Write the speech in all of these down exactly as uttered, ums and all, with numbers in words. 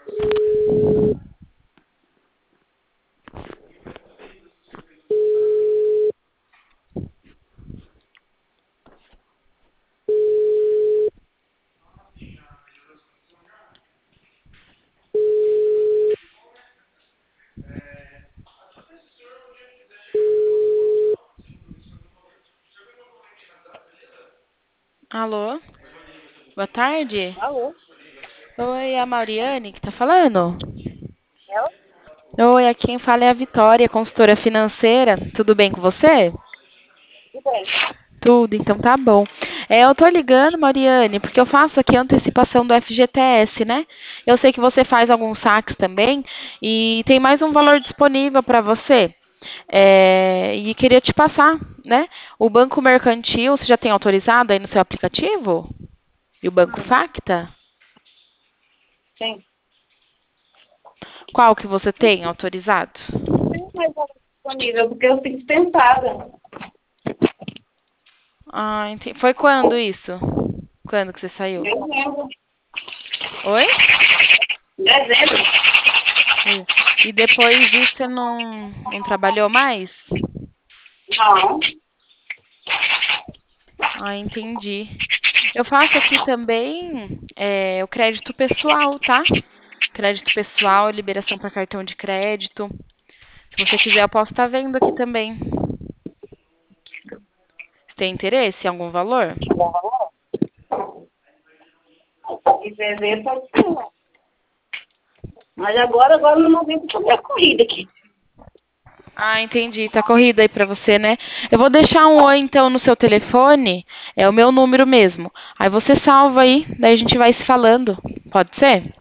Alô? Boa tarde. Alô? Oi, é a Mauriane que tá falando? Ela? Oi, aqui quem fala é a Vitória, consultora financeira. Tudo bem com você? Tudo bem. Tudo, então tá bom. É, eu tô ligando, Mariane, porque eu faço aqui a antecipação do F G T S, né? Eu sei que você faz alguns saques também e tem mais um valor disponível para você. É, e queria te passar, né? O Banco Mercantil, você já tem autorizado aí no seu aplicativo? E o Banco Hum, Facta? tem. Qual que você tem autorizado? Não tem mais nada disponível, porque eu fico dispensada. Ah, entendi. Foi quando isso? Quando que você saiu? Dezembro. Oi? Dezembro. Oi. E depois disso você não, não trabalhou mais? Não. Ah, entendi. Eu faço aqui também é, o crédito pessoal, tá? Crédito pessoal, liberação para cartão de crédito. Se você quiser, eu posso estar vendo aqui também. Você tem interesse em algum valor? Se quiser ver, pode ser. Mas agora, agora no momento, eu tô meio corrida aqui. Ah, entendi. Tá corrida aí pra você, né? Eu vou deixar um oi então no seu telefone. É o meu número mesmo. Aí você salva aí, daí a gente vai se falando. Pode ser?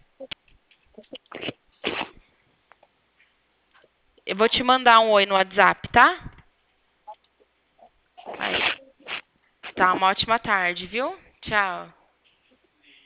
Eu vou te mandar um oi no WhatsApp, tá? Aí. Tá, uma ótima tarde, viu? Tchau.